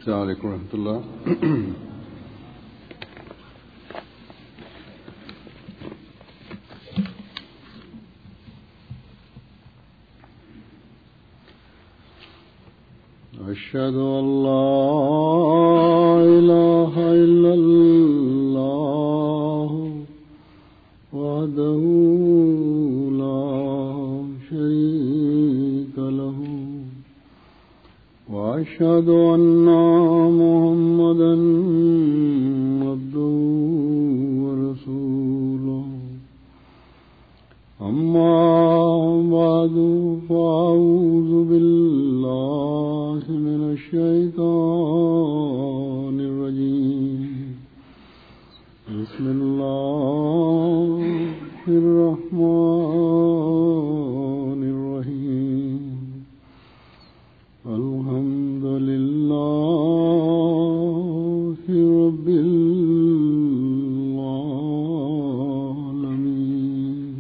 السلام عليكم ورحمة الله. أشهد أن لا إله إلا الله وحده لا شريك له وأشهد أن محمدا عبده ورسوله. أما بعد فأعوذ بالله من الشيطان الرجيم. بسم الله الرحمن الرحيم. الحمد لله رب العالمين.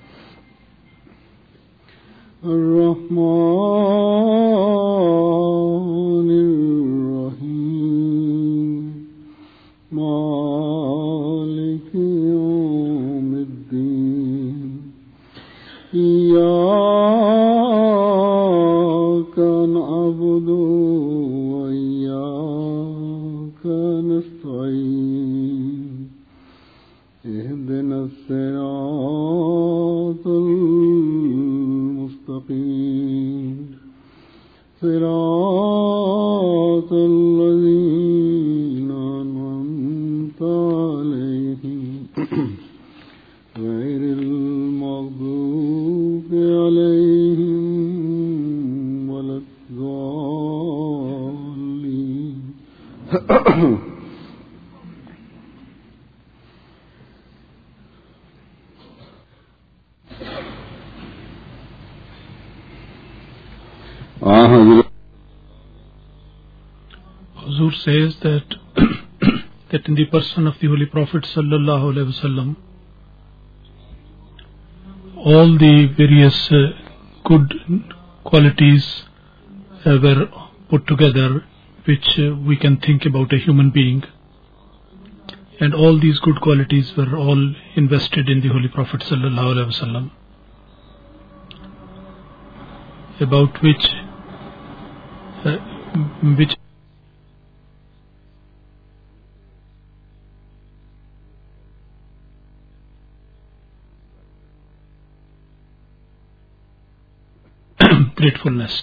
الرحمن الرحيم. مالك يوم الدين. إياك نعبد وإياك نستعين. اهدنا الصراط المستقيم. صراط الذين أنعمت عليهم غير المغضوب عليهم ولا الضالين. Huzur says that that in the person of the Holy Prophet sallallahu alaihi wasallam, all the various good qualities were put together which we can think about a human being, and all these good qualities were all invested in the Holy Prophet sallallahu alaihi wasallam, about which gratefulness.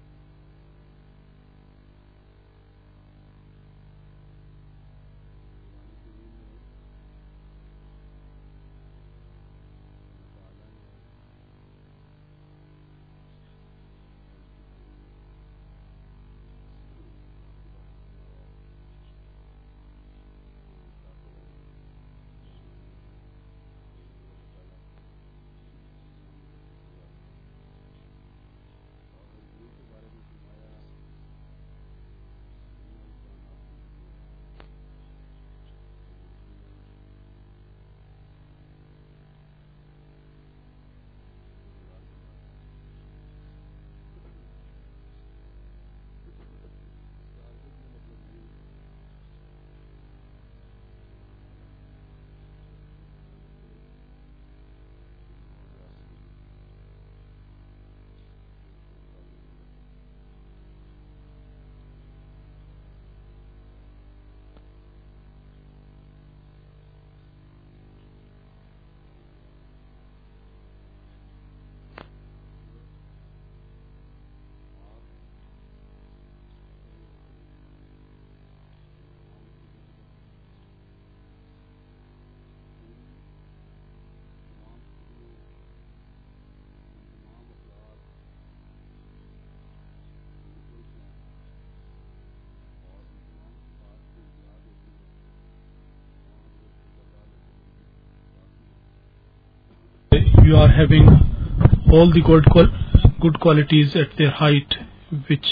You are having all the good qualities at their height which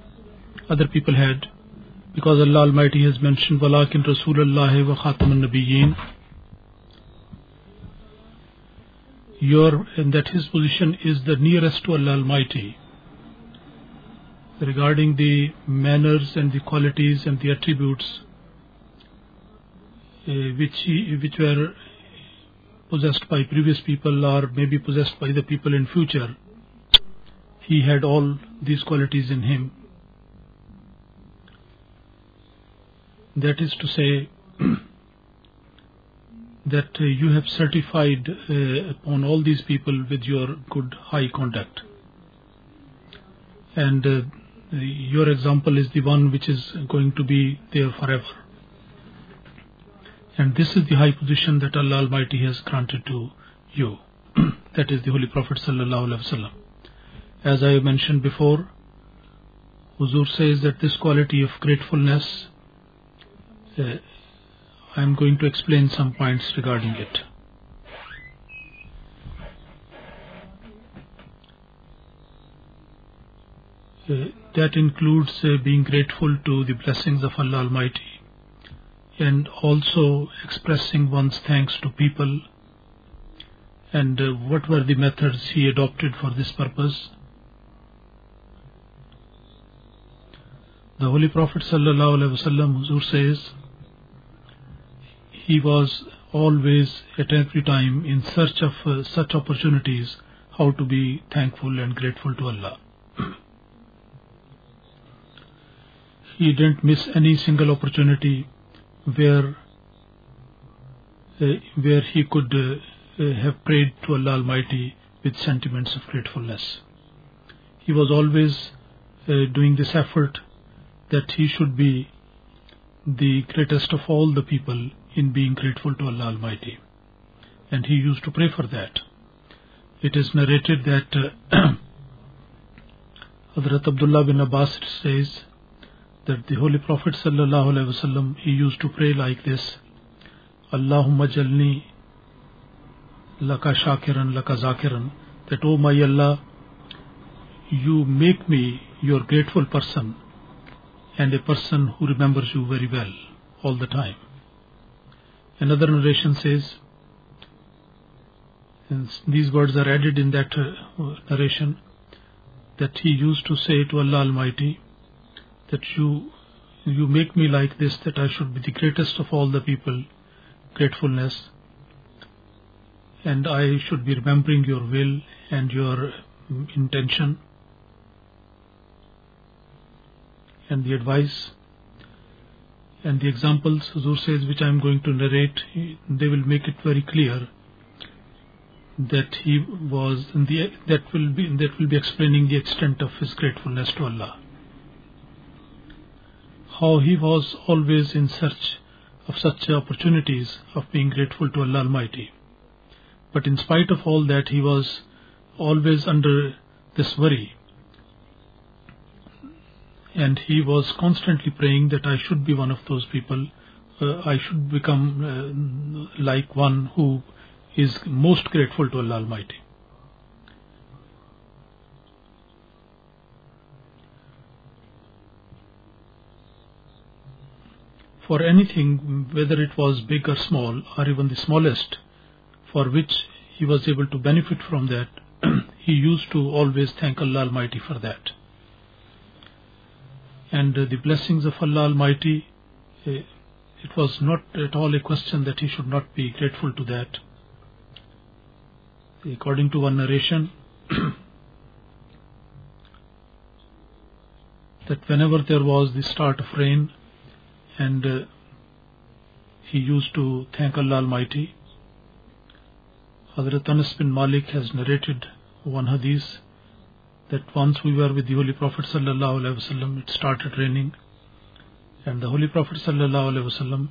other people had, because Allah Almighty has mentioned walakin Rasulullah wa khatamun nabiyyin, and that his position is the nearest to Allah Almighty. regarding the manners and the qualities and the attributes which were possessed by previous people or maybe possessed by the people in future. He had all these qualities in him. That is to say that you have certified upon all these people with your good high conduct. And your example is the one which is going to be there forever. And this is the high position that Allah Almighty has granted to you. That is the Holy Prophet Sallallahu Alaihi Wasallam. As I mentioned before, Huzur says that this quality of gratefulness, I am going to explain some points regarding it. That includes being grateful to the blessings of Allah Almighty and also expressing one's thanks to people, and what were the methods he adopted for this purpose. The Holy Prophet Sallallahu Alaihi Wasallam, Huzur says, he was always at every time in search of such opportunities how to be thankful and grateful to Allah. He didn't miss any single opportunity where he could have prayed to Allah Almighty with sentiments of gratefulness. He was always doing this effort that he should be the greatest of all the people in being grateful to Allah Almighty. And he used to pray for that. It is narrated that Hazrat Abdullah bin Abbas says that the Holy Prophet Sallallahu Alaihi Wasallam, he used to pray like this: Allahumma jalni laka shakiran laka zakiran, that, oh my Allah, you make me your grateful person and a person who remembers you very well all the time. Another narration says, and these words are added in that narration, that he used to say to Allah Almighty that you make me like this, that I should be the greatest of all the people, gratefulness, and I should be remembering your will and your intention and the advice and the examples Huzur says, which I am going to narrate. They will make it very clear that he was that will be explaining the extent of his gratefulness to Allah. How he was always in search of such opportunities of being grateful to Allah Almighty. But in spite of all that, he was always under this worry. And he was constantly praying that I should be one of those people. I should become like one who is most grateful to Allah Almighty. For anything, whether it was big or small, or even the smallest, for which he was able to benefit from that, he used to always thank Allah Almighty for that. And the blessings of Allah Almighty, it was not at all a question that he should not be grateful to that. According to one narration, that whenever there was the start of rain, and he used to thank Allah Almighty. Hazrat Anas bin Malik has narrated one hadith that once we were with the Holy Prophet Sallallahu Alaihi Wasallam, it started raining, and the Holy Prophet Sallallahu Alaihi Wasallam,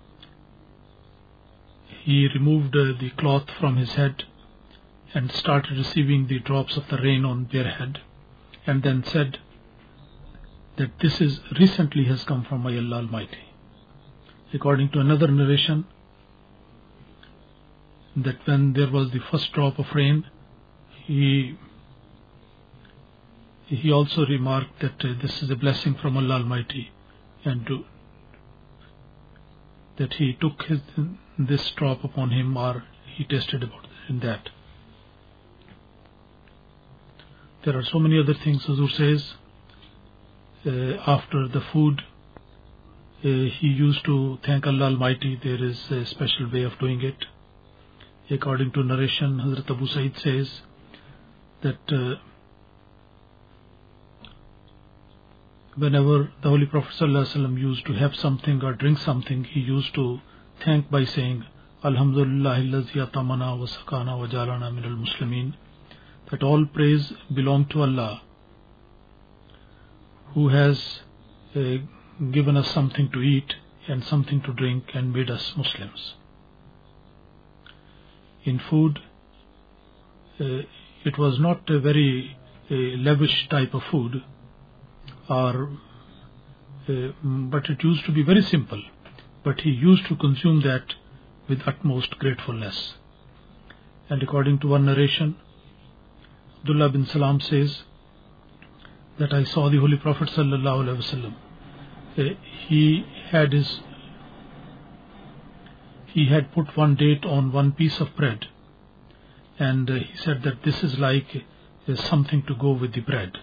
he removed the cloth from his head and started receiving the drops of the rain on their head, and then said that this is recently has come from my Allah Almighty. According to another narration, that when there was the first drop of rain, he also remarked that this is a blessing from Allah Almighty, and that he took this drop upon him, or he tasted about in that. There are so many other things Huzur says after the food, he used to thank Allah Almighty. There is a special way of doing it. According to narration, Hazrat Abu Sa'id says that whenever the Holy Prophet ﷺ used to have something or drink something, he used to thank by saying, Alhamdulillah allazi atamana wa sakana wa jalana min al-muslimin, that all praise belong to Allah, who has given us something to eat and something to drink and made us Muslims. In food, it was not a very lavish type of food, but it used to be very simple. But he used to consume that with utmost gratefulness. And according to one narration, Abdullah bin Salam says that I saw the Holy Prophet sallallahu alaihi wasallam. He had put one date on one piece of bread, and he said that this is like something to go with the bread.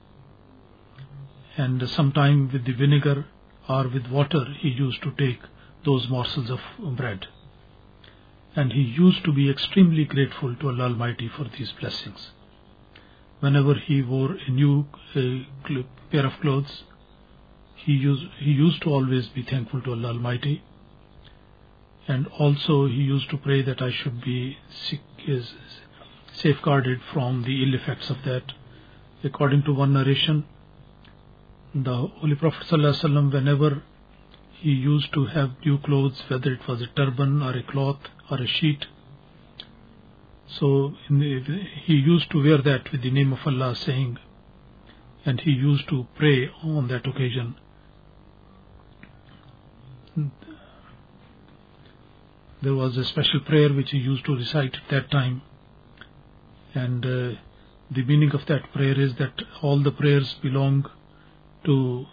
And sometime with the vinegar or with water, he used to take those morsels of bread. And he used to be extremely grateful to Allah Almighty for these blessings. Whenever he wore a new pair of clothes, he used to always be thankful to Allah Almighty. And also he used to pray that I should be safeguarded from the ill effects of that. According to one narration, the Holy Prophet ﷺ, whenever he used to have new clothes, whether it was a turban or a cloth or a sheet, so he used to wear that with the name of Allah, saying, and he used to pray on that occasion. There was a special prayer which he used to recite at that time, and the meaning of that prayer is that all the prayers belong to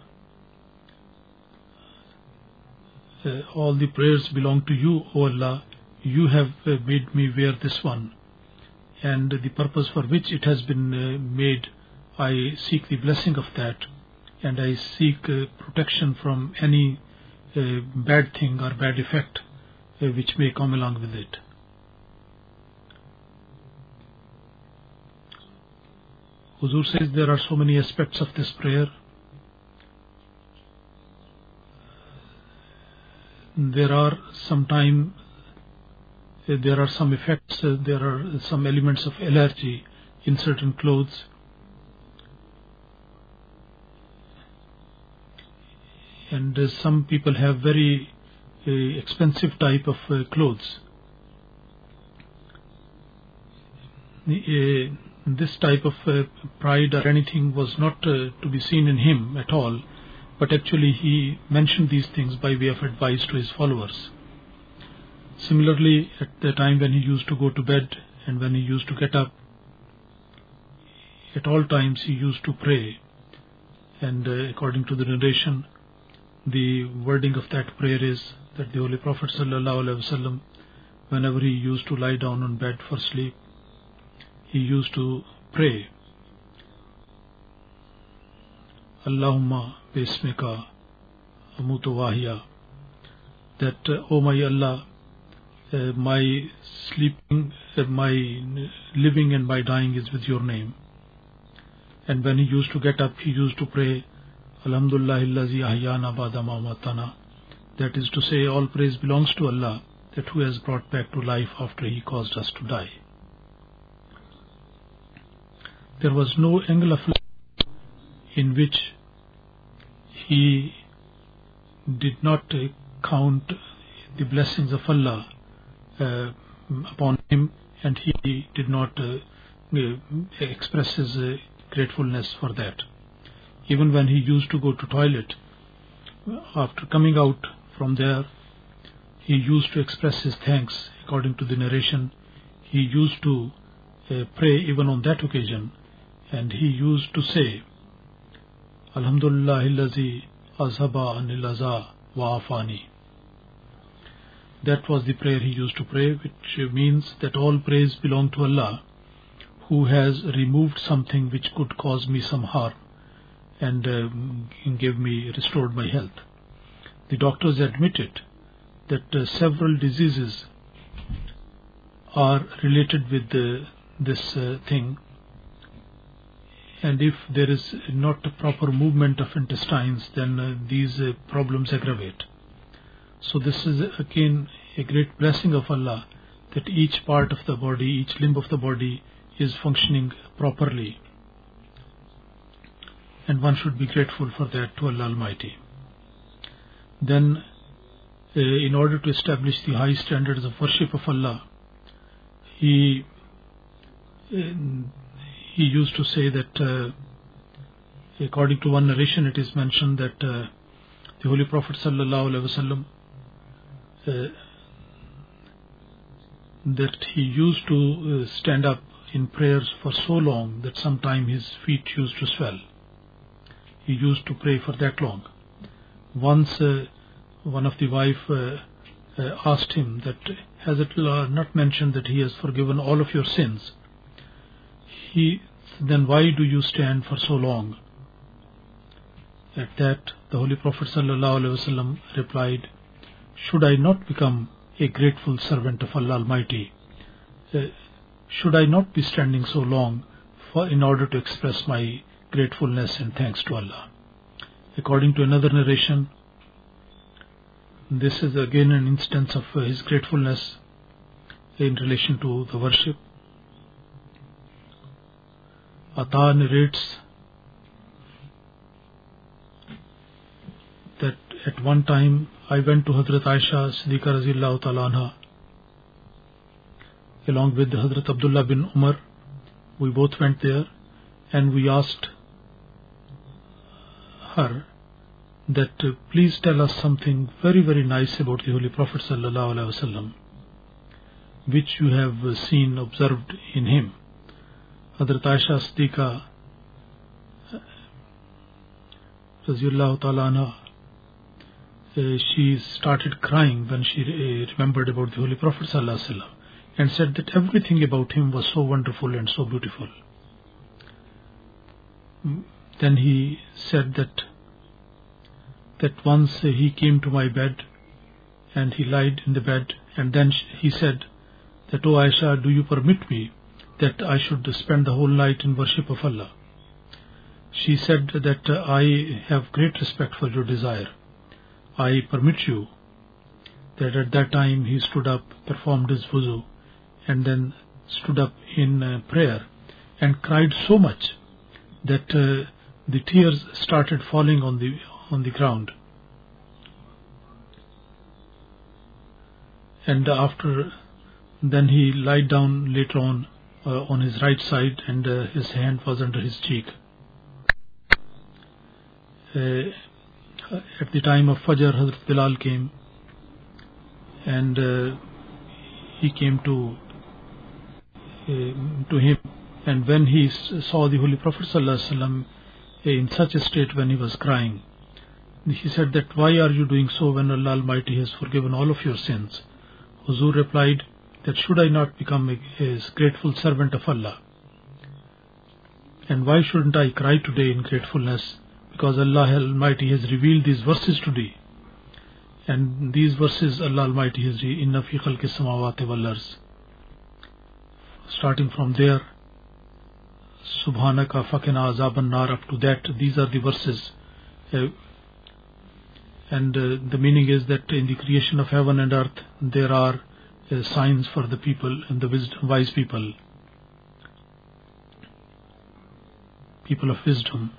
you, O Allah. You have made me wear this one, and the purpose for which it has been made, I seek the blessing of that, and I seek protection from any bad thing or bad effect which may come along with it. Huzur says there are so many aspects of this prayer. There are some effects, there are some elements of allergy in certain clothes. And some people have very expensive type of clothes. This type of pride or anything was not to be seen in him at all, but actually he mentioned these things by way of advice to his followers. Similarly, at the time when he used to go to bed and when he used to get up, at all times he used to pray. And according to the narration, the wording of that prayer is that the Holy Prophet ﷺ, whenever he used to lie down on bed for sleep, he used to pray, Allahumma bismika amutu wahya, that, O my Allah, my sleeping, my living and my dying is with your name. And when he used to get up, he used to pray, Alhamdulillah allazi ahyana ba'da ma amatana, that is to say, all praise belongs to Allah, that who has brought back to life after he caused us to die. There was no angle of life in which he did not count the blessings of Allah upon him, and he did not express his gratefulness for that. Even when he used to go to toilet, after coming out from there, he used to express his thanks. According to the narration, he used to pray even on that occasion, and he used to say, Alhamdulillah allazi azhaba anil aza wa afani. That was the prayer he used to pray, which means that all praise belong to Allah, who has removed something which could cause me some harm, and restored my health. The doctors admitted that several diseases are related with this thing, and if there is not a proper movement of intestines, then these problems aggravate. So this is again a great blessing of Allah, that each part of the body, each limb of the body is functioning properly, and one should be grateful for that to Allah Almighty. Then in order to establish the high standards of worship of Allah, he used to say that according to one narration it is mentioned that the Holy Prophet sallallahu alaihi wasallam that he used to stand up in prayers for so long that sometime his feet used to swell. He used to pray for that long. Once one of the wife asked him that, has it not mentioned that he has forgiven all of your sins? Then why do you stand for so long? At that, the Holy Prophet ﷺ replied, should I not become a grateful servant of Allah Almighty? Should I not be standing so long in order to express my gratefulness and thanks to Allah? According to another narration, this is again an instance of his gratefulness in relation to the worship. Ata narrates that at one time I went to Hazrat Aisha Siddiqa Raziyallahu Ta'ala Anha along with Hazrat Abdullah bin Umar. We both went there and we asked her that please tell us something very, very nice about the Holy Prophet Sallallahu Alaihi Wasallam, which you have seen, observed in him. Hazrat Aisha Siddiqa Raziyallahu Ta'ala Anha, she started crying when she remembered about the Holy Prophet Sallallahu Alaihi Wasallam, and said that everything about him was so wonderful and so beautiful. Then he said that once he came to my bed and he lied in the bed, and then he said that, "Oh Aisha, do you permit me that I should spend the whole night in worship of Allah?" She said that I have great respect for your desire. I permit you. That at that time he stood up, performed his wuzu, and then stood up in prayer and cried so much that the tears started falling on the ground. And then he lied down later on his right side, and his hand was under his cheek. At the time of Fajr, Hazrat Bilal came, and he came to him, and when he saw the Holy Prophet ﷺ in such a state when he was crying, he said that, "Why are you doing so when Allah Almighty has forgiven all of your sins?" Huzur replied that, "Should I not become a grateful servant of Allah? And why shouldn't I cry today in gratefulness? Because Allah Almighty has revealed these verses today." And these verses Allah Almighty has revealed, "Inna fi khalqi samawati wal ardh." Starting from there, Subhanaka faqina azaban nar, up to that, these are the verses. And the meaning is that in the creation of heaven and earth, there are signs for the people and the wise people of wisdom.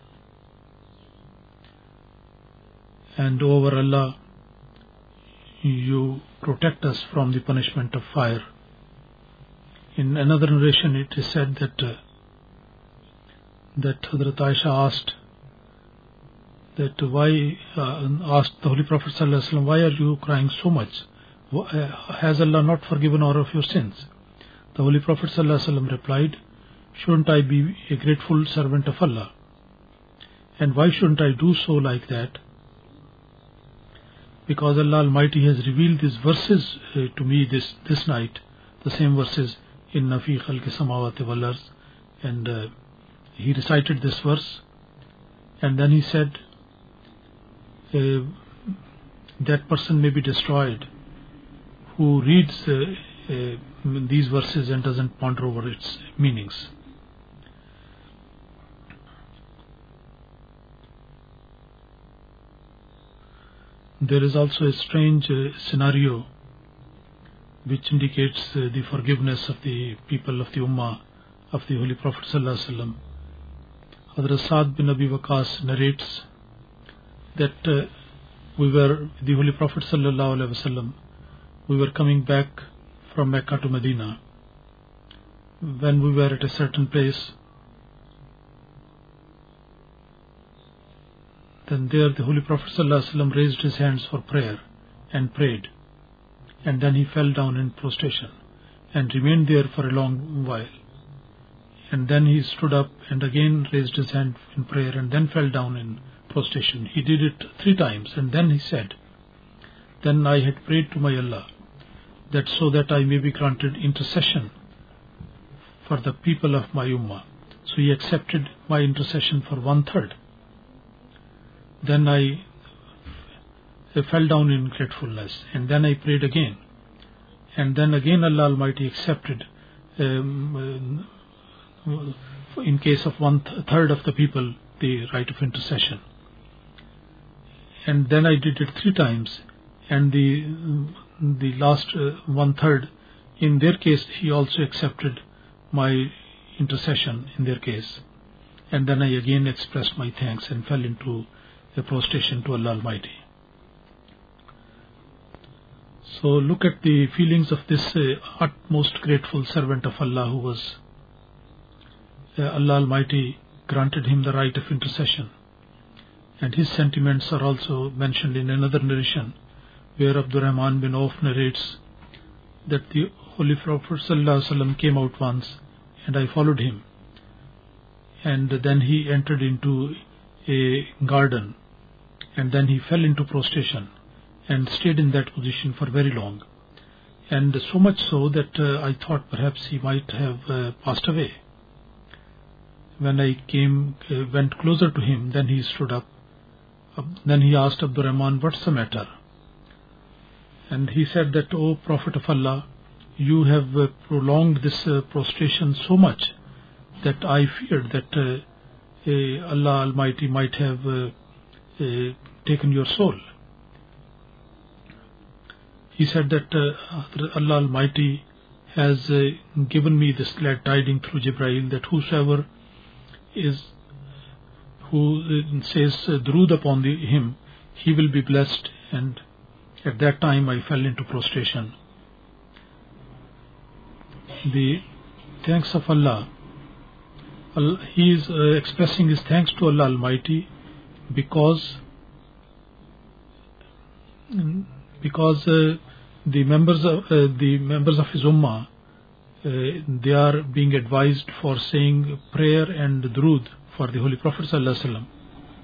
And over Allah, you protect us from the punishment of fire. In another narration, it is said that Hazrat Aisha asked the Holy Prophet ﷺ, "Why are you crying so much? Has Allah not forgiven all of your sins?" The Holy Prophet ﷺ replied, "Shouldn't I be a grateful servant of Allah? And why shouldn't I do so like that? Because Allah Almighty has revealed these verses to me this night, the same verses, Inna fi khalqi samawati wal ardh." And he recited this verse, And then he said, that person may be destroyed who reads these verses and doesn't ponder over its meanings. There is also a strange scenario which indicates the forgiveness of the people of the Ummah of the Holy Prophet Sallallahu Alaihi Wasallam. Hazrat Sa'd bin Abi Waqqas narrates that the Holy Prophet Sallallahu Alaihi Wasallam, we were coming back from Mecca to Medina. When we were at a certain place, then there the Holy Prophet ﷺ raised his hands for prayer and prayed, and then he fell down in prostration and remained there for a long while, and then he stood up and again raised his hand in prayer and then fell down in prostration. He did it 3 times, and then he said, then I had prayed to my Allah that so that I may be granted intercession for the people of my Ummah. So he accepted my intercession for 1/3. Then I fell down in gratefulness, and then I prayed again, and then again Allah Almighty accepted in case of 1/3 of the people the right of intercession. And then I did it 3 times, and the last 1/3, in their case he also accepted my intercession in their case, and then I again expressed my thanks and fell into a prostration to Allah Almighty. So look at the feelings of this utmost grateful servant of Allah, who was Allah Almighty granted him the right of intercession, and his sentiments are also mentioned in another narration where Abdurrahman bin Auf narrates that the Holy Prophet ﷺ came out once and I followed him, and then he entered into a garden, and then he fell into prostration and stayed in that position for very long, and so much so that I thought perhaps he might have passed away. When I went closer to him, then he stood up. Then he asked Abdurrahman, what's the matter? And he said that, O Prophet of Allah, you have prolonged this prostration so much that I feared that Allah Almighty might have taken your soul. He said that Allah Almighty has given me this glad tidings through Jibreel that whosoever who says Durood upon him, he will be blessed. And at that time I fell into prostration. The thanks of Allah, he is expressing his thanks to Allah Almighty because the members of his ummah, they are being advised for saying prayer and durood for the Holy Prophet Sallallahu Alaihi Wasallam.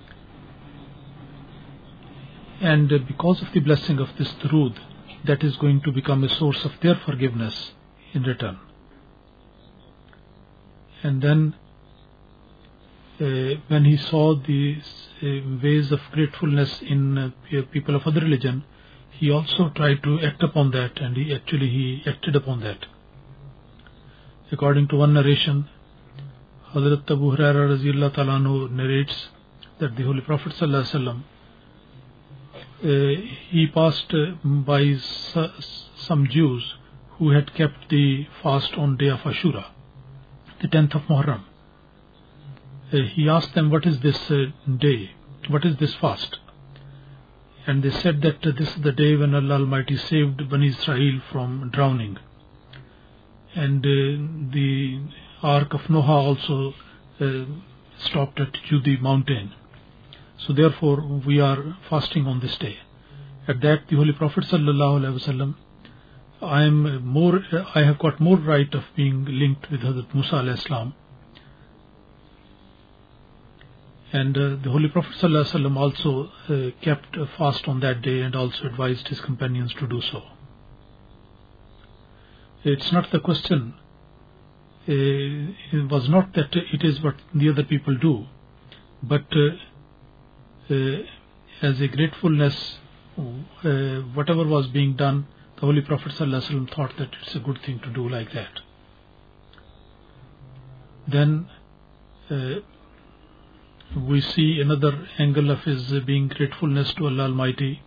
And because of the blessing of this durood, that is going to become a source of their forgiveness in return. And then when he saw the ways of gratefulness in people of other religion, he also tried to act upon that, and he acted upon that. According to one narration, Hazrat Abu Hurairah Radhiyallahu Ta'ala Anhu narrates that the Holy Prophet Sallallahu Alaihi Wasallam, he passed by some Jews who had kept the fast on day of Ashura, the 10th of Muharram. He asked them, what is this day? What is this fast? And they said that this is the day when Allah Almighty saved Bani Israel from drowning. And the Ark of Noah also stopped at Judi mountain. So therefore we are fasting on this day. At that the Holy Prophet Sallallahu Alaihi Wasallam, I have got more right of being linked with Hazrat Musa Alayhi Salam. And the Holy Prophet Sallallahu Alaihi Wasallam also kept a fast on that day and also advised his companions to do so. It's not the question. It was not that it is what the other people do, but as a gratefulness, whatever was being done, the Holy Prophet ﷺ thought that it's a good thing to do like that. Then we see another angle of his being gratefulness to Allah Almighty.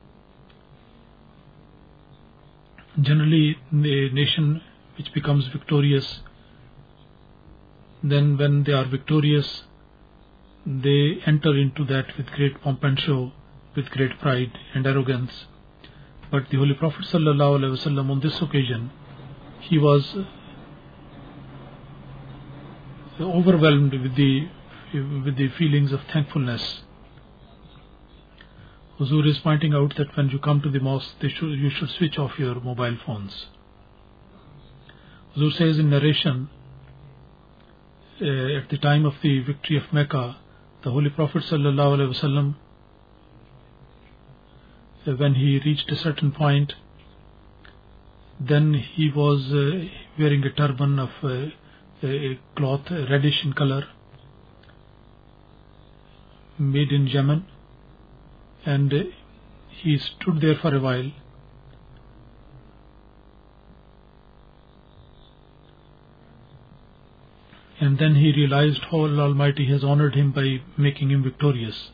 Generally, a nation which becomes victorious, then when they are victorious, they enter into that with great pomp and show, with great pride and arrogance. But the Holy Prophet ﷺ on this occasion, he was overwhelmed with the feelings of thankfulness. Huzur is pointing out that when you come to the mosque, you should switch off your mobile phones. Huzur says in narration, at the time of the victory of Mecca, the Holy Prophet ﷺ, when he reached a certain point, then he was wearing a turban of a cloth reddish in color, made in Yemen, and he stood there for a while. And then he realized how Allah Almighty has honored him by making him victorious.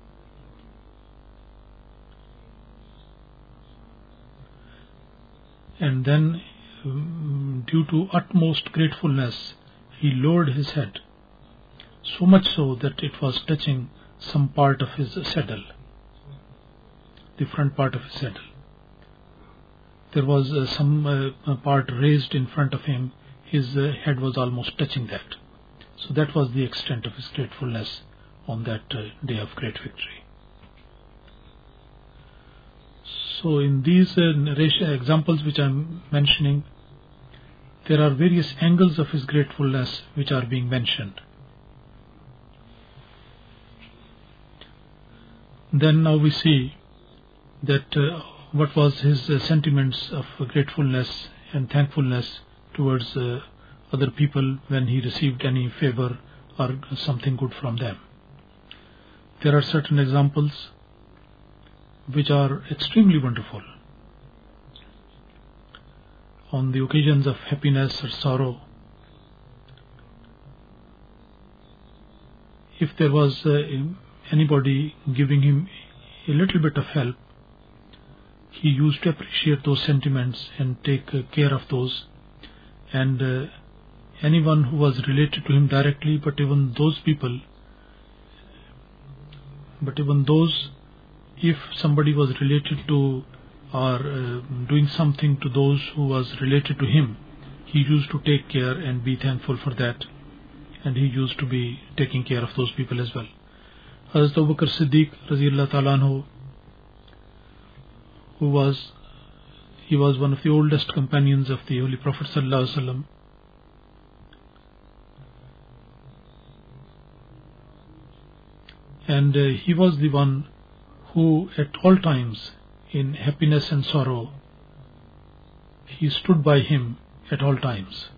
And then, due to utmost gratefulness, he lowered his head, so much so that it was touching some part of his saddle, the front part of his saddle. There was some part raised in front of him. His head was almost touching that. So that was the extent of his gratefulness on that day of great victory. So in these examples which I am mentioning, there are various angles of his gratefulness which are being mentioned. Then now we see that what was his sentiments of gratefulness and thankfulness towards other people when he received any favor or something good from them. There are certain examples which are extremely wonderful. On the occasions of happiness or sorrow, if there was anybody giving him a little bit of help, he used to appreciate those sentiments and take care of those. And anyone who was related to him directly, but even those, if somebody was related to or doing something to those who was related to him, he used to take care and be thankful for that, and he used to be taking care of those people as well. Hazrat Abu Bakr Siddiq Radiyallahu Ta'ala Anhu, he was one of the oldest companions of the Holy Prophet Sallallahu Alaihi Wasallam. And he was the one who at all times, in happiness and sorrow, he stood by him at all times.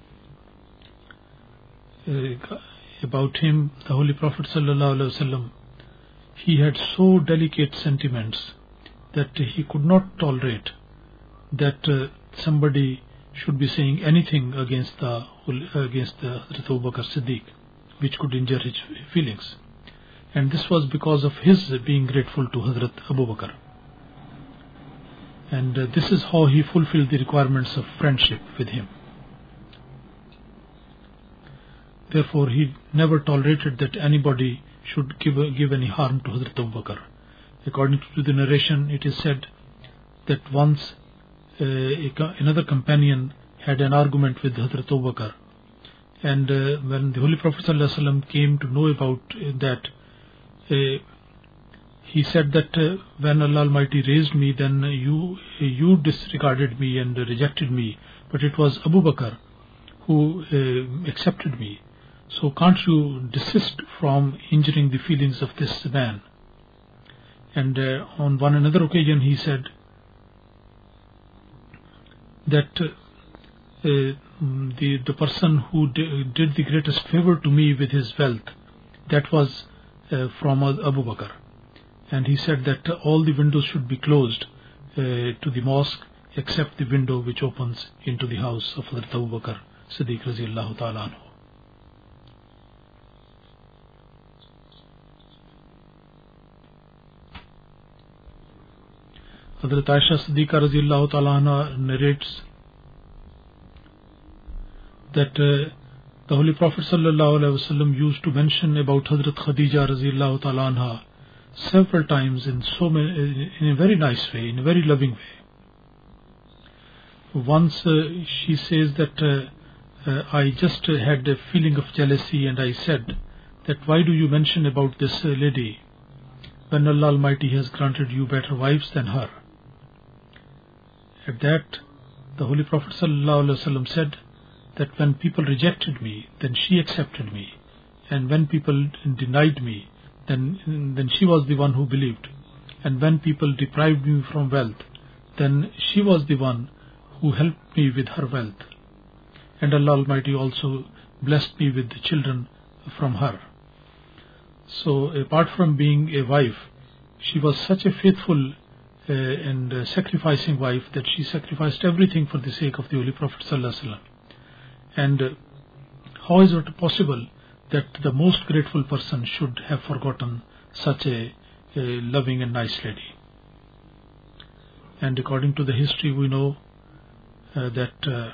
About him, the Holy Prophet Sallallahu Alaihi Wasallam, he had so delicate sentiments that he could not tolerate that somebody should be saying anything against the Hazrat Abu Bakr Siddiq, which could injure his feelings. And this was because of his being grateful to Hazrat Abu Bakr. And this is how he fulfilled the requirements of friendship with him. Therefore, he never tolerated that anybody should give any harm to Hazrat Abu Bakr. According to the narration, it is said that once another companion had an argument with Hazrat Abu Bakr, and when the Holy Prophet ﷺ came to know about that, he said that when Allah Almighty raised me, then you disregarded me and rejected me, but it was Abu Bakr who accepted me. So can't you desist from injuring the feelings of this man? And on one another occasion he said that the person who did the greatest favor to me with his wealth, that was from Abu Bakr. and he said that all the windows should be closed to the mosque except the window which opens into the house of Hazrat Abu Bakr Siddiq radiyallahu ta'ala anhu. Hazrat Aisha Siddiqa radiyallahu ta'ala anha narrates that the Holy Prophet sallallahu alaihi wasallam used to mention about Hazrat Khadija radiyallahu ta'ala anha several times in a very nice way, in a very loving way. Once she says that I just had a feeling of jealousy, and I said that why do you mention about this lady when Allah Almighty has granted you better wives than her? At that, the Holy Prophet ﷺ said that when people rejected me, then she accepted me, and when people denied me, then she was the one who believed, and when people deprived me from wealth, then she was the one who helped me with her wealth, and Allah Almighty also blessed me with the children from her. So apart from being a wife, she was such a faithful and sacrificing wife that she sacrificed everything for the sake of the Holy Prophet ﷺ. And how is it possible that the most grateful person should have forgotten such a loving and nice lady? And according to the history, we know that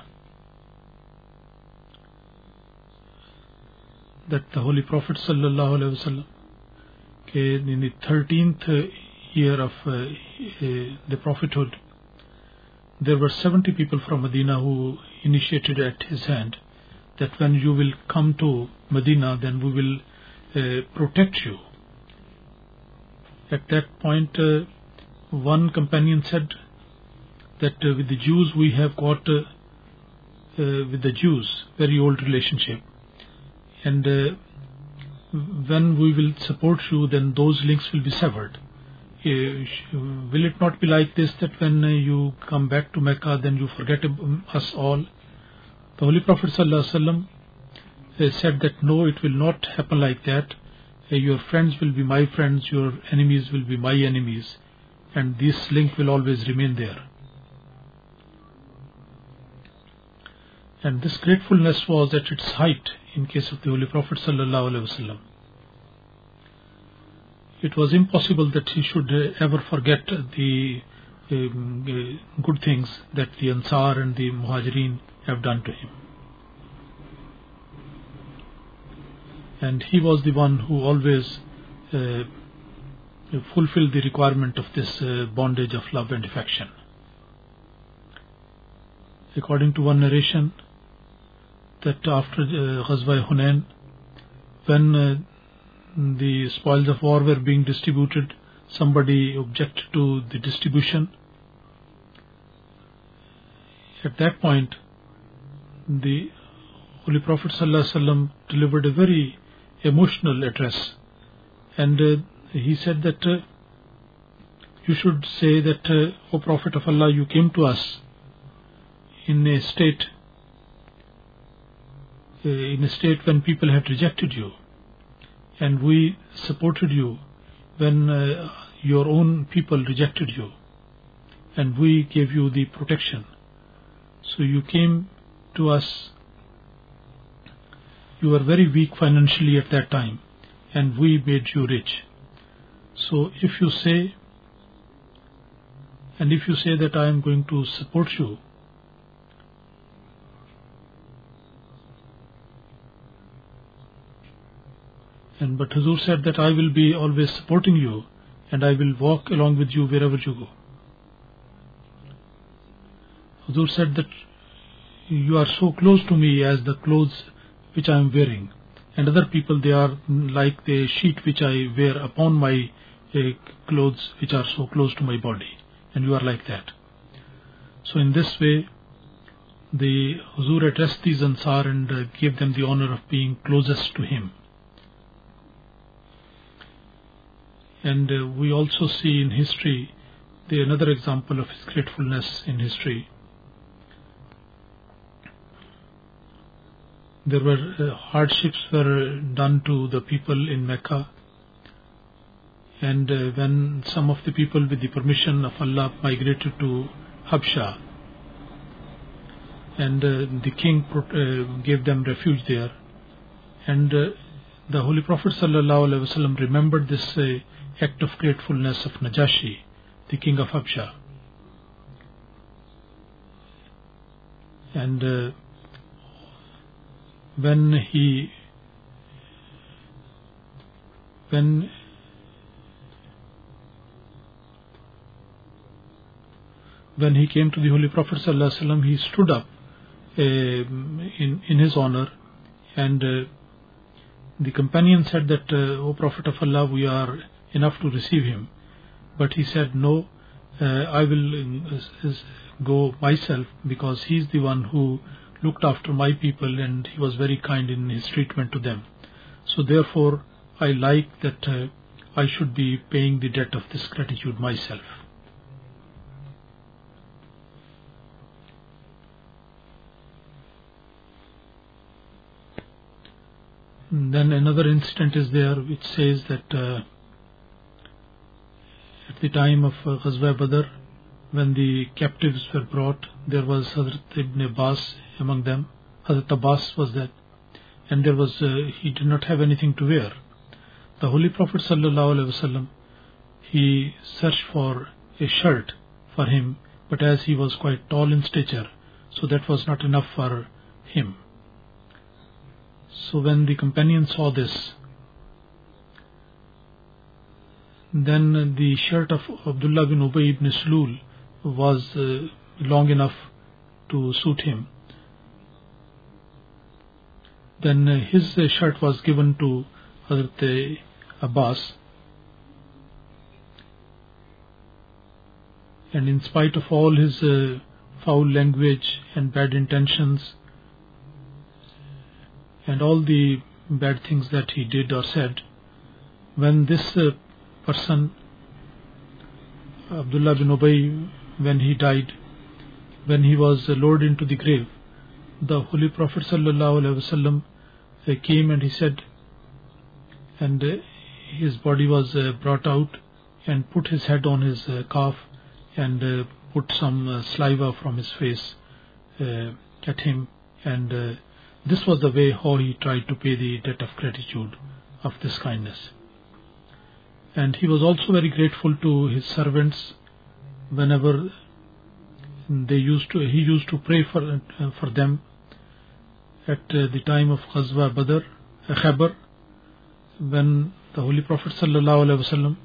the Holy Prophet ﷺ, in the 13th year of the prophethood, there were 70 people from Medina who initiated at his hand that when you will come to Medina, then we will protect you. At that point, one companion said that with the Jews we have got with the Jews very old relationship, and when we will support you, then those links will be severed. Will it not be like this, that when you come back to Mecca, then you forget us all? The Holy Prophet ﷺ said that no, it will not happen like that. Your friends will be my friends, your enemies will be my enemies, and this link will always remain there. And this gratefulness was at its height in case of the Holy Prophet ﷺ. It was impossible that he should ever forget the good things that the Ansar and the Muhajirin have done to him. And he was the one who always fulfilled the requirement of this bondage of love and affection. According to one narration, that after Ghazwa Hunain, when the spoils of war were being distributed, somebody objected to the distribution. At that point, the Holy Prophet ﷺ delivered a very emotional address, and he said that you should say that, O Prophet of Allah, you came to us in a state when people had rejected you, and we supported you when your own people rejected you, and we gave you the protection. So you came to us, you were very weak financially at that time, and we made you rich. So if you say that I am going to support you, but Huzur said that I will be always supporting you, and I will walk along with you wherever you go. Huzur said that you are so close to me as the clothes which I am wearing, and other people, they are like the sheet which I wear upon my clothes which are so close to my body, and you are like that. So in this way, the Huzur addressed these Ansar and gave them the honor of being closest to him. And we also see in history another example of his gratefulness in history. There were hardships were done to the people in Mecca, And when some of the people with the permission of Allah migrated to Habsha, and the king gave them refuge there, and the Holy Prophet ﷺ remembered this act of gratefulness of Najashi, the king of Habsha. And when he came to the Holy Prophet ﷺ, he stood up in his honor, and the companion said that, O Prophet of Allah, we are enough to receive him. But he said, no, I will go myself, because he is the one who looked after my people and he was very kind in his treatment to them. So therefore, I like that I should be paying the debt of this gratitude myself. Then another incident is there which says that at the time of Ghazwa Badr, when the captives were brought, there was Hazrat Ibn Abbas among them. Hazrat Abbas was that, and there was he did not have anything to wear. The Holy Prophet ﷺ, he searched for a shirt for him, but as he was quite tall in stature, so that was not enough for him. So when the companion saw this, then the shirt of Abdullah bin Ubay ibn Salul was long enough to suit him. Then his shirt was given to Hazrat Abbas, and in spite of all his foul language and bad intentions and all the bad things that he did or said, when this person, Abdullah bin Ubay, when he died, when he was lowered into the grave, the Holy Prophet ﷺ came and he said, and his body was brought out, and put his head on his calf, and put some saliva from his face at him, and this was the way how he tried to pay the debt of gratitude of this kindness. And he was also very grateful to his servants. Whenever he used to pray for them at the time of Ghazwa Badr, Khaybar, when the Holy Prophet ﷺ,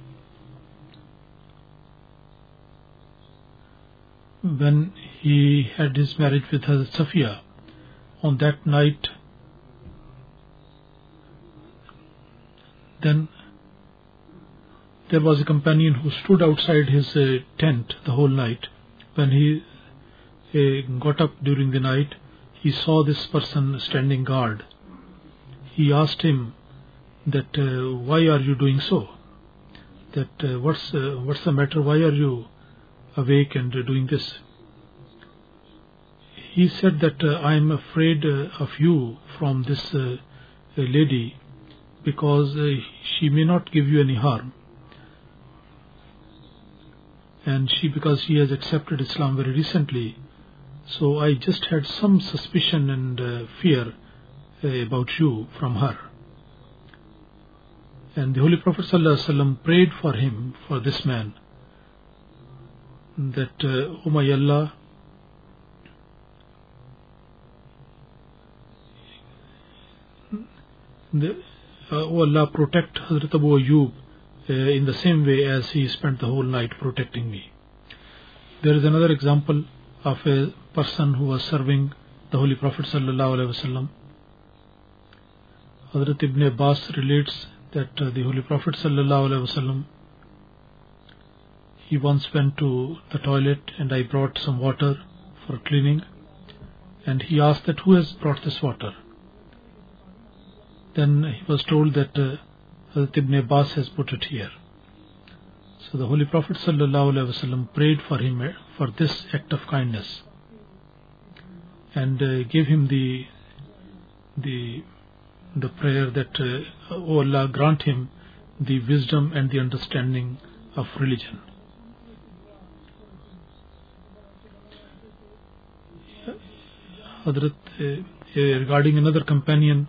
when he had his marriage with Hazrat Safiya, on that night, then there was a companion who stood outside his tent the whole night. When he got up during the night, he saw this person standing guard. He asked him that, why are you doing so? That what's the matter? Why are you awake and doing this? He said that I am afraid of you from this lady, because she may not give you any harm, and because she has accepted Islam very recently, so I just had some suspicion and fear about you from her. And the Holy Prophet ﷺ prayed for him, for this man, that, O my Allah, O Allah, protect Hazrat Abu Ayyub in the same way as he spent the whole night protecting me. There is another example of a person who was serving the Holy Prophet ﷺ. Hazrat Ibn Abbas relates that the Holy Prophet ﷺ, he once went to the toilet, and I brought some water for cleaning, and he asked that, who has brought this water? Then he was told that Hazrat Ibn Abbas has put it here. So the Holy Prophet ﷺ prayed for him for this act of kindness, and gave him the prayer that, O Allah, grant him the wisdom and the understanding of religion. Hazrat, regarding another companion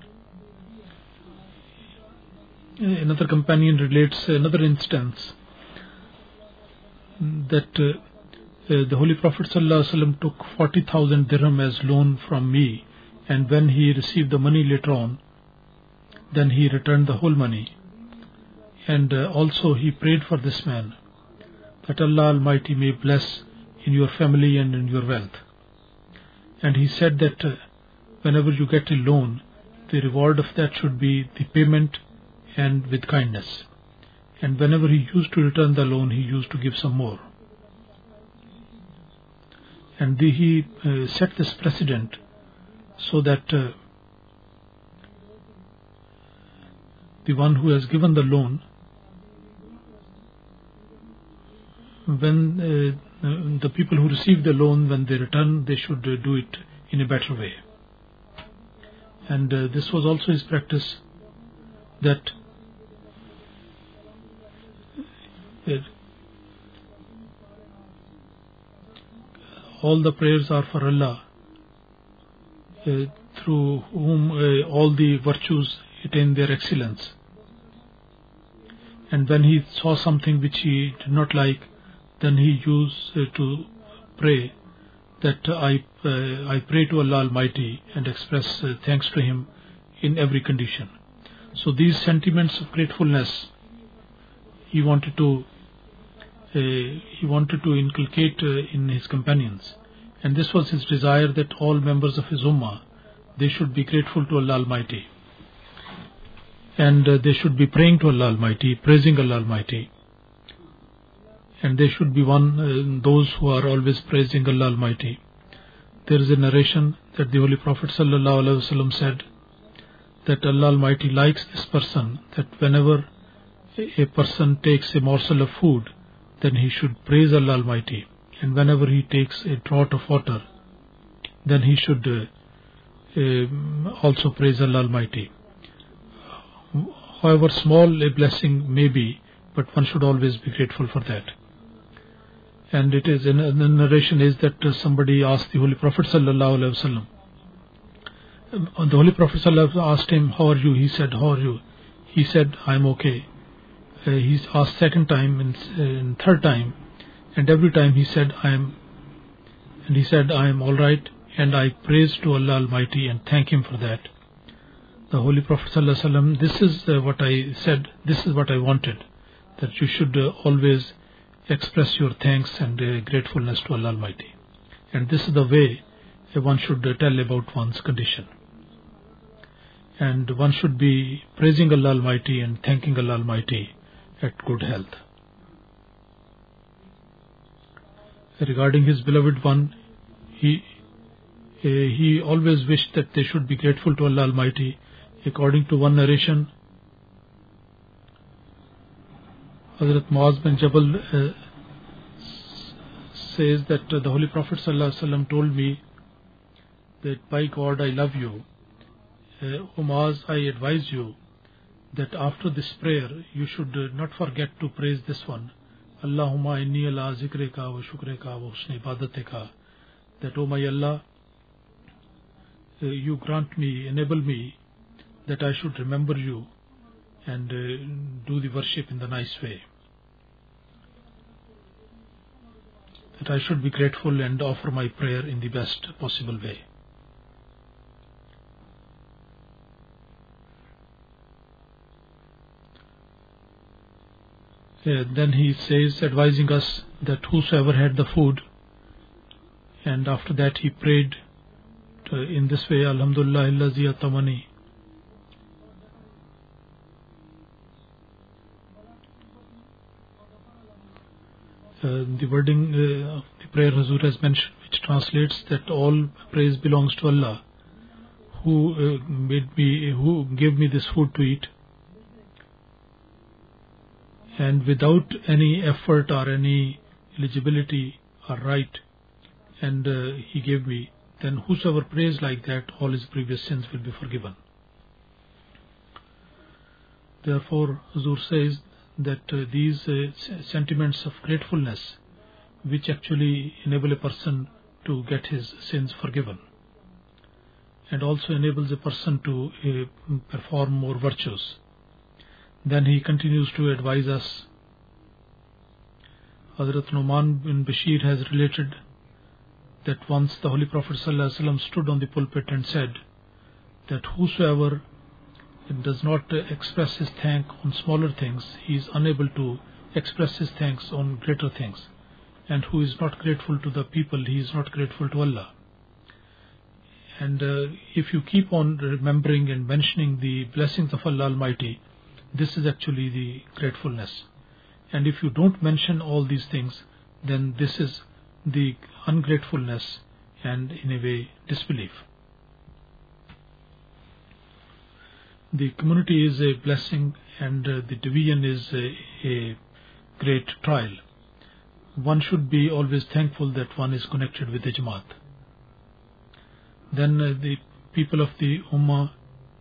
relates another instance that the Holy Prophet ﷺ took 40,000 dirham as loan from me, and when he received the money later on, then he returned the whole money. And also he prayed for this man that Allah Almighty may bless in your family and in your wealth. And he said that whenever you get a loan, the reward of that should be the payment and with kindness. And whenever he used to return the loan, he used to give some more. And he set this precedent so that the one who has given the loan, when the people who receive the loan, when they return, they should do it in a better way. And this was also his practice, that all the prayers are for Allah, through whom all the virtues attain their excellence. And when he saw something which he did not like, then he used to pray that I pray to Allah Almighty and express thanks to Him in every condition. So these sentiments of gratefulness he wanted to inculcate in his companions, and this was his desire that all members of his ummah, they should be grateful to Allah Almighty, and they should be praying to Allah Almighty, praising Allah Almighty, and they should be those who are always praising Allah Almighty. There is a narration that the Holy Prophet ﷺ said that Allah Almighty likes this person, that whenever a person takes a morsel of food, then he should praise Allah Almighty, and whenever he takes a draught of water, then he should also praise Allah Almighty. However small a blessing may be, but one should always be grateful for that. And it is, in the narration is that somebody asked the Holy Prophet ﷺ. The Holy Prophet ﷺ asked him, "How are you?" He said, "How are you?" He said, "I am okay." He asked second time and third time, and every time he said, "I am," and he said, "I am all right," and I praise to Allah Almighty and thank Him for that. The Holy Prophet ﷺ, this is what I said, this is what I wanted, that you should always express your thanks and gratefulness to Allah Almighty. And this is the way one should tell about one's condition. And one should be praising Allah Almighty and thanking Allah Almighty at good health. Regarding his beloved one, he always wished that they should be grateful to Allah Almighty. According to one narration, Hazrat Muaz bin Jabal says that the Holy Prophet ﷺ told me that, "By God, I love you. O Muaz, I advise you that after this prayer, you should not forget to praise this one. Allahumma inni ala zikrika wa shukrika wa husni ibadatika." That, "O my Allah, you grant me, enable me, that I should remember you and do the worship in the nice way. That I should be grateful and offer my prayer in the best possible way." Then he says, advising us that whosoever had the food, and after that he prayed in this way, "Alhamdulillah illazi atamani." The wording of the prayer Hazur has mentioned, which translates that all praise belongs to Allah, who gave me this food to eat, and without any effort or any eligibility or right, and he gave me, then whosoever prays like that, all his previous sins will be forgiven. Therefore, Huzur says that these sentiments of gratefulness, which actually enable a person to get his sins forgiven, and also enables a person to perform more virtues. Then he continues to advise us. Hazrat Nu'man bin Bashir has related that once the Holy Prophet ﷺ stood on the pulpit and said that whosoever does not express his thanks on smaller things, he is unable to express his thanks on greater things. And who is not grateful to the people, he is not grateful to Allah. And if you keep on remembering and mentioning the blessings of Allah Almighty, this is actually the gratefulness. And if you don't mention all these things, then this is the ungratefulness and, in a way, disbelief. The community is a blessing and the division is a great trial. One should be always thankful that one is connected with the Jamaat. Then the people of the Ummah,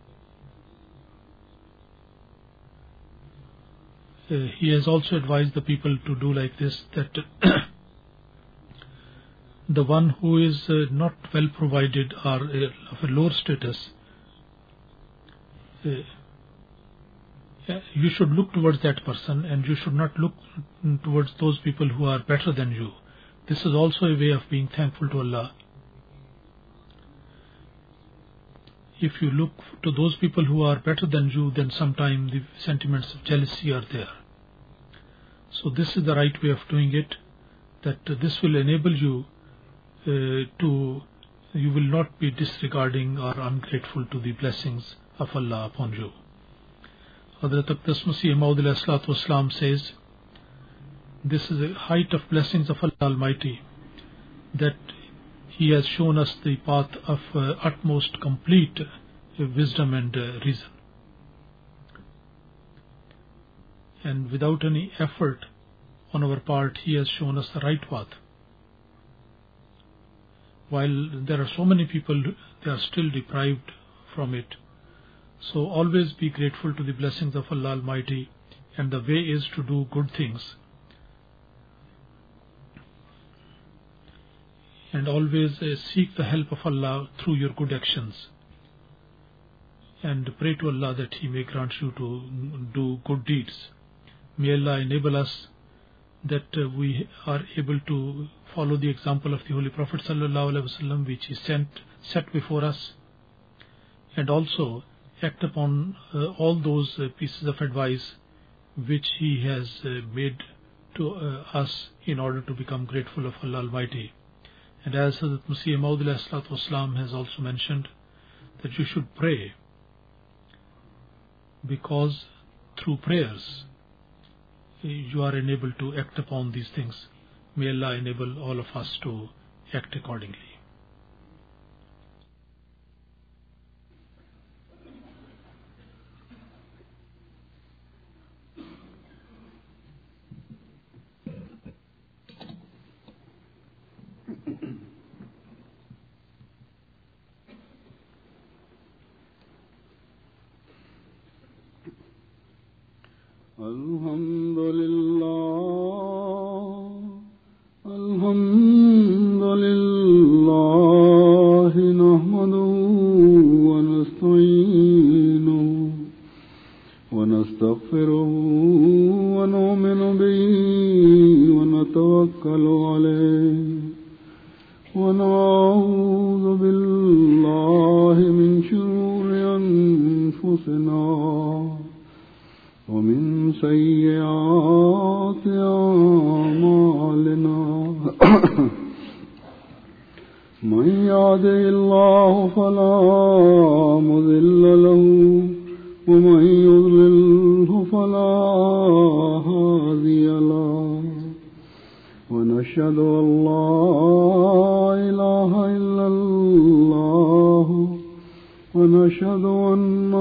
he has also advised the people to do like this, that the one who is not well provided or of a lower status, you should look towards that person and you should not look towards those people who are better than you. This is also a way of being thankful to Allah. If you look to those people who are better than you, then sometimes the sentiments of jealousy are there. So this is the right way of doing it, that this will enable you you will not be disregarding or ungrateful to the blessings of Allah upon you. Hazrat Aqdas Masih Maud alayhi salatu wasalam says, this is a height of blessings of Allah Almighty, that He has shown us the path of utmost complete wisdom and reason. And without any effort on our part, He has shown us the right path. While there are so many people, they are still deprived from it. So always be grateful to the blessings of Allah Almighty, and the way is to do good things. And always seek the help of Allah through your good actions. And pray to Allah that He may grant you to do good deeds. May Allah enable us that we are able to follow the example of the Holy Prophet ﷺ, which He set before us, and also act upon all those pieces of advice which He has made to us in order to become grateful of Allah Almighty. And as Hazrat Masih Maud alayhi salatu wasalam has also mentioned, that you should pray, because through prayers you are enabled to act upon these things. May Allah enable all of us to act accordingly. Alhamdulillah, nahmaduhu wa nasta'inuhu wa nastaghfiruhu wa nu'minu bihi wa natawakkalu alayhi wa na'udhu billahi min shururi anfusina ومن سيئات أعمالنا من يهده الله فلا مضل له ومن يضلله فلا هادي له ونشهد أن لا إله إلا الله ونشهد أن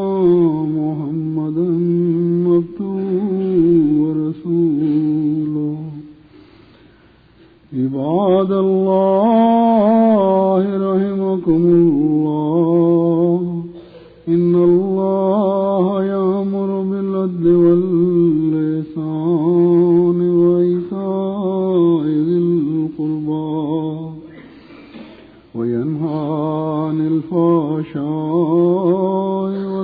محمدا عبده ورسوله عباد الله رحمكم الله إن الله يأمر الله